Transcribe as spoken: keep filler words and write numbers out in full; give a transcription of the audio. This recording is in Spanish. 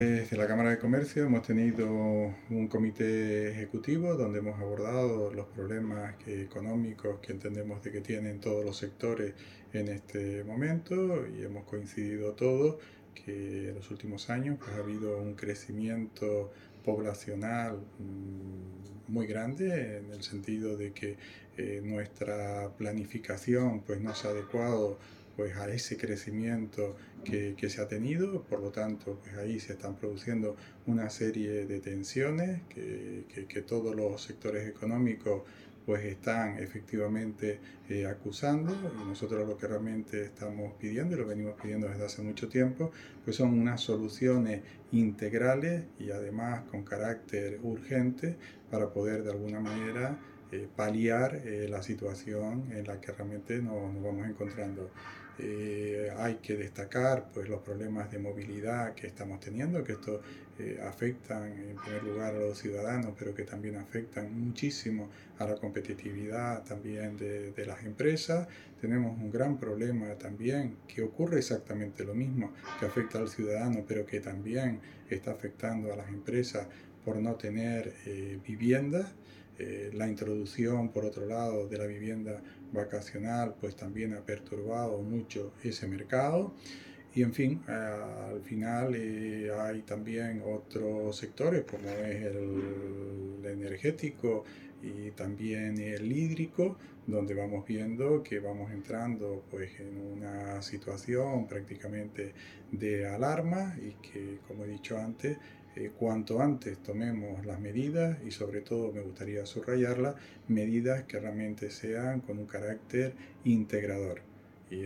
Desde la Cámara de Comercio hemos tenido un comité ejecutivo donde hemos abordado los problemas que- económicos que entendemos de que tienen todos los sectores en este momento y hemos coincidido todos que en los últimos años pues, ha habido un crecimiento poblacional mm, muy grande en el sentido de que eh, nuestra planificación pues, no se ha adecuado pues, a ese crecimiento que, que se ha tenido, por lo tanto pues ahí se están produciendo una serie de tensiones que, que, que todos los sectores económicos pues están efectivamente eh, acusando, y nosotros lo que realmente estamos pidiendo y lo venimos pidiendo desde hace mucho tiempo pues son unas soluciones integrales y además con carácter urgente para poder de alguna manera eh, paliar eh, la situación en la que realmente nos, nos vamos encontrando. Eh, hay que destacar pues, los problemas de movilidad que estamos teniendo, que esto eh, afectan en primer lugar a los ciudadanos, pero que también afectan muchísimo a la competitividad también de, de las empresas. Tenemos un gran problema también que ocurre exactamente lo mismo, que afecta al ciudadano, pero que también está afectando a las empresas por no tener eh, viviendas. Eh, la introducción, por otro lado, de la vivienda vacacional, pues también ha perturbado mucho ese mercado. Y en fin, eh, al final eh, hay también otros sectores como es el energético y también el hídrico, donde vamos viendo que vamos entrando pues en una situación prácticamente de alarma y que, como he dicho antes, eh, cuanto antes tomemos las medidas y sobre todo me gustaría subrayarlas, medidas que realmente sean con un carácter integrador.